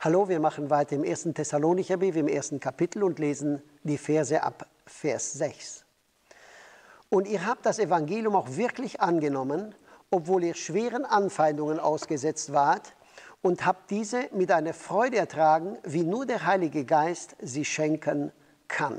Hallo, wir machen weiter im 1. Thessalonicherbrief, im 1. Kapitel und lesen die Verse ab Vers 6. Und ihr habt das Evangelium auch wirklich angenommen, obwohl ihr schweren Anfeindungen ausgesetzt wart, und habt diese mit einer Freude ertragen, wie nur der Heilige Geist sie schenken kann.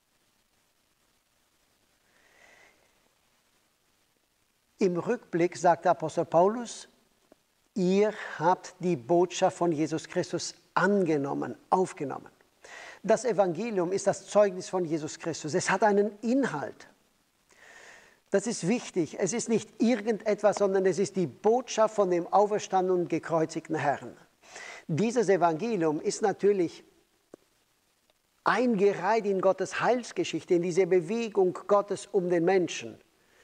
Im Rückblick sagt der Apostel Paulus, ihr habt die Botschaft von Jesus Christus angenommen, aufgenommen. Das Evangelium ist das Zeugnis von Jesus Christus. Es hat einen Inhalt. Das ist wichtig. Es ist nicht irgendetwas, sondern es ist die Botschaft von dem auferstandenen und gekreuzigten Herrn. Dieses Evangelium ist natürlich eingereiht in Gottes Heilsgeschichte, in diese Bewegung Gottes um den Menschen.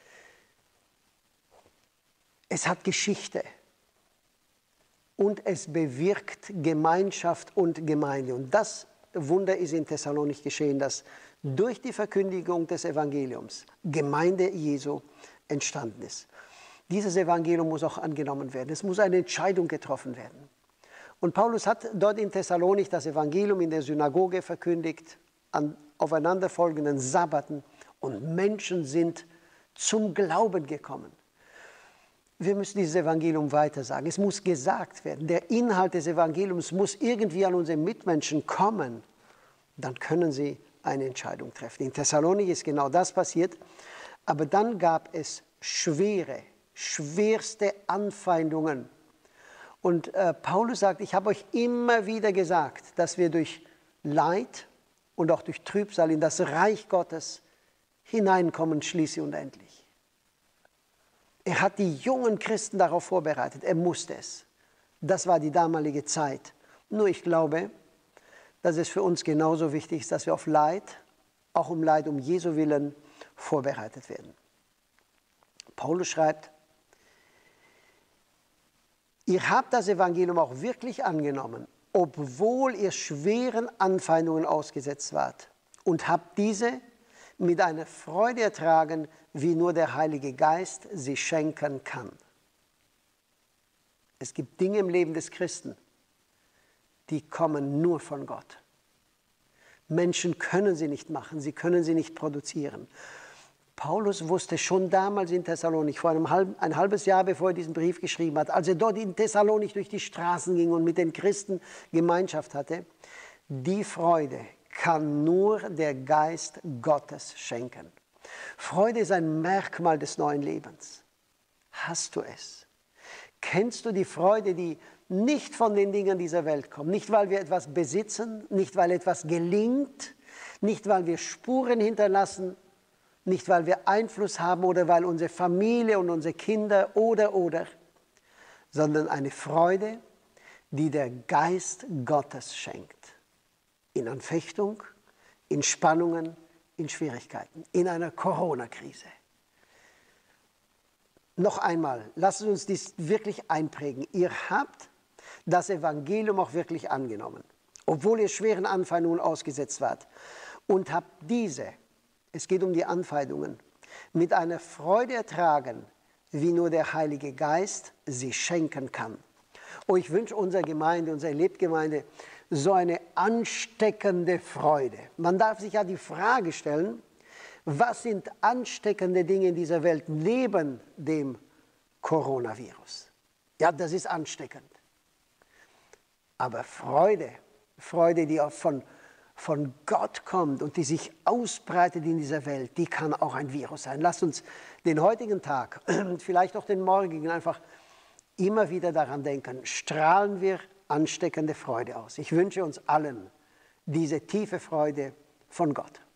Es hat Geschichte. Und es bewirkt Gemeinschaft und Gemeinde. Und das Wunder ist in Thessalonich geschehen, dass durch die Verkündigung des Evangeliums Gemeinde Jesu entstanden ist. Dieses Evangelium muss auch angenommen werden. Es muss eine Entscheidung getroffen werden. Und Paulus hat dort in Thessalonich das Evangelium in der Synagoge verkündigt, an aufeinanderfolgenden Sabbaten. Und Menschen sind zum Glauben gekommen. Wir müssen dieses Evangelium weitersagen. Es muss gesagt werden. Der Inhalt des Evangeliums muss irgendwie an unsere Mitmenschen kommen. Dann können sie eine Entscheidung treffen. In Thessalonich ist genau das passiert. Aber dann gab es schwerste Anfeindungen. Und Paulus sagt, ich habe euch immer wieder gesagt, dass wir durch Leid und auch durch Trübsal in das Reich Gottes hineinkommen, schließlich und endlich. Er hat die jungen Christen darauf vorbereitet. Er musste es. Das war die damalige Zeit. Nur ich glaube, dass es für uns genauso wichtig ist, dass wir auf Leid, auch um Leid um Jesu Willen, vorbereitet werden. Paulus schreibt, ihr habt das Evangelium auch wirklich angenommen, obwohl ihr schweren Anfeindungen ausgesetzt wart, und habt diese mit einer Freude ertragen, wie nur der Heilige Geist sie schenken kann. Es gibt Dinge im Leben des Christen, die kommen nur von Gott. Menschen können sie nicht machen, sie können sie nicht produzieren. Paulus wusste schon damals in Thessalonich, vor ein halbes Jahr bevor er diesen Brief geschrieben hat, als er dort in Thessalonich durch die Straßen ging und mit den Christen Gemeinschaft hatte, die Freude kann nur der Geist Gottes schenken. Freude ist ein Merkmal des neuen Lebens. Hast du es? Kennst du die Freude, die nicht von den Dingen dieser Welt kommt? Nicht, weil wir etwas besitzen, nicht, weil etwas gelingt, nicht, weil wir Spuren hinterlassen, nicht, weil wir Einfluss haben oder weil unsere Familie und unsere Kinder oder, sondern eine Freude, die der Geist Gottes schenkt. In Anfechtung, in Spannungen, in Schwierigkeiten, in einer Corona-Krise. Noch einmal, lasst uns dies wirklich einprägen. Ihr habt das Evangelium auch wirklich angenommen, obwohl ihr schweren Anfeindungen ausgesetzt wart, und habt diese, es geht um die Anfeindungen, mit einer Freude ertragen, wie nur der Heilige Geist sie schenken kann. Oh, ich wünsche unserer Gemeinde, unserer Lebgemeinde, so eine ansteckende Freude. Man darf sich ja die Frage stellen, was sind ansteckende Dinge in dieser Welt neben dem Coronavirus? Ja, das ist ansteckend. Aber Freude, die auch von Gott kommt und die sich ausbreitet in dieser Welt, die kann auch ein Virus sein. Lasst uns den heutigen Tag, vielleicht auch den morgigen, einfach immer wieder daran denken, strahlen wir ansteckende Freude aus. Ich wünsche uns allen diese tiefe Freude von Gott.